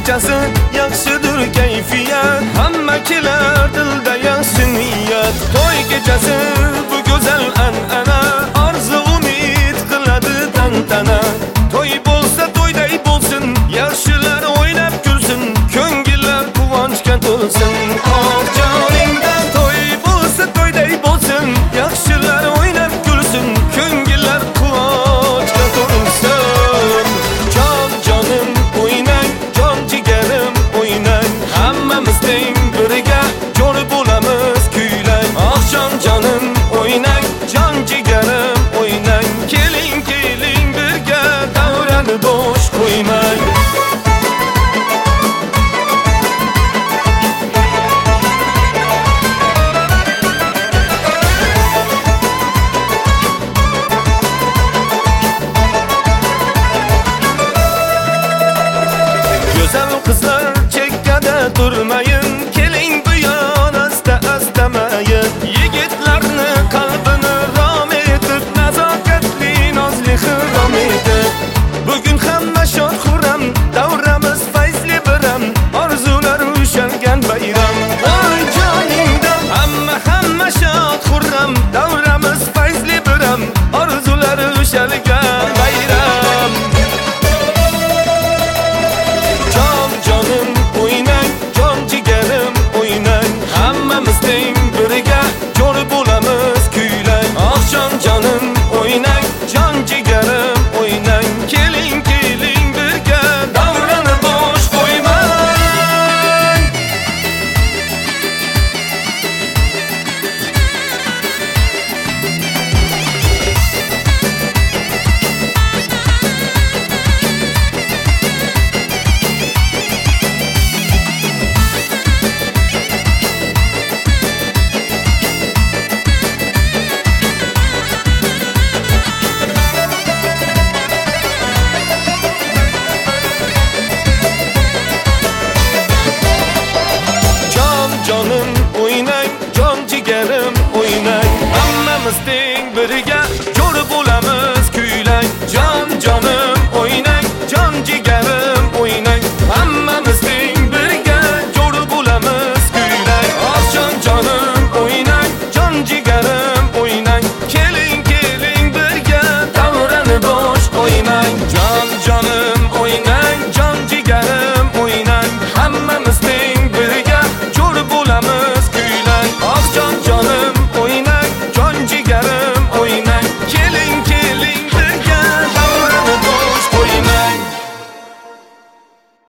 kechasi yaxshidir kayfiyat, hamma kelar dilda yaxshi niyat. To'y kechasi bu go'zal an'ana, orzu umid qiladi tantana. To'y bo'lsa to'yday bo'lsin, yaxshilar o'ynab kulsin, ko'ngillar quvonchga to'lsin. Oh joningda to'y bo'lsa to'yday bo'lsin, yaxshilar o'ynab kulsin, ko'ngillar quvonchga to'lsin. Jon jonim o'ynang, jon jigarim o'ynang, hammamiz teng birga jo'r bo'lamiz kuylang. Oh jon jonim o'ynang, jon jigarim o'ynang, keling keling birga davrani bo'sh qo'ymang.